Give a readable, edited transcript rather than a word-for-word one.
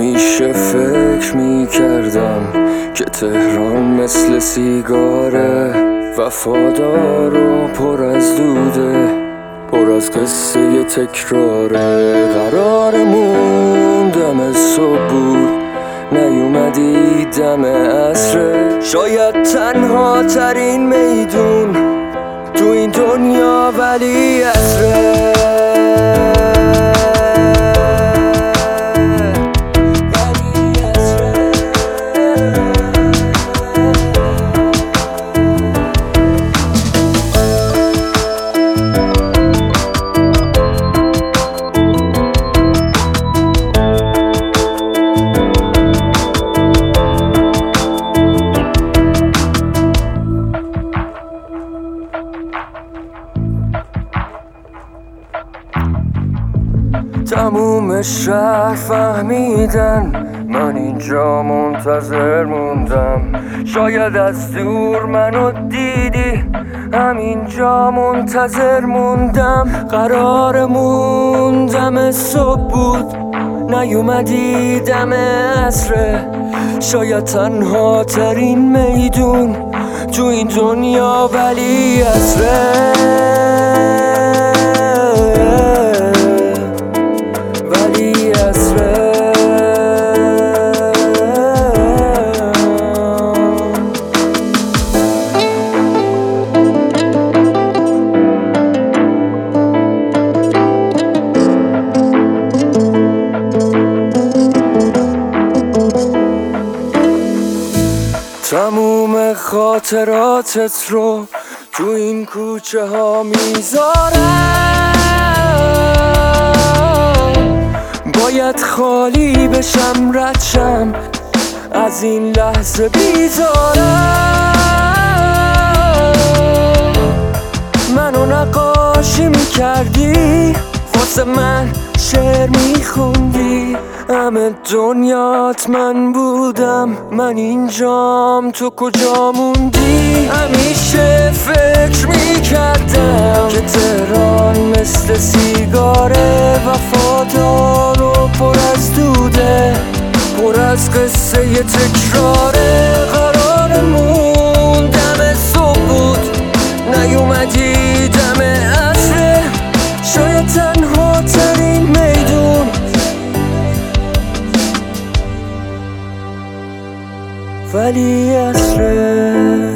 همیشه فکر میکردم که تهران مثل سیگاره، وفادار و پر از دوده، پر از قصه تکراره. قرارمون دم صبح بود، نیومدی دم عصره. شاید تنها ترین میدون تو این دنیا ولی عصره. تموم شهر فهمیدن من اینجا منتظر موندم. شاید از دور منو دیدی، همینجا منتظر موندم. قرارمون دم صبح بود، نیومدی دم عصره. شاید تنها ترین میدون تو این دنیا ولی عصره. تموم خاطراتت رو تو این کوچه ها میذارم. باید خالی بشم، رد شم از این لحظه بیزارم. منو نقاشی میکردی، واسه من شعر میخوندی. همه دنیات من بودم، من اینجام، تو کجا موندی؟ همیشه فکر میکردم که تهران مثل سیگاره، وفادار و پر از دوده، پر از قصه تکراره. قرارمون دم صبح بود، نیومدی دم عصره. شاید تنها ترین میدون ولی عصره.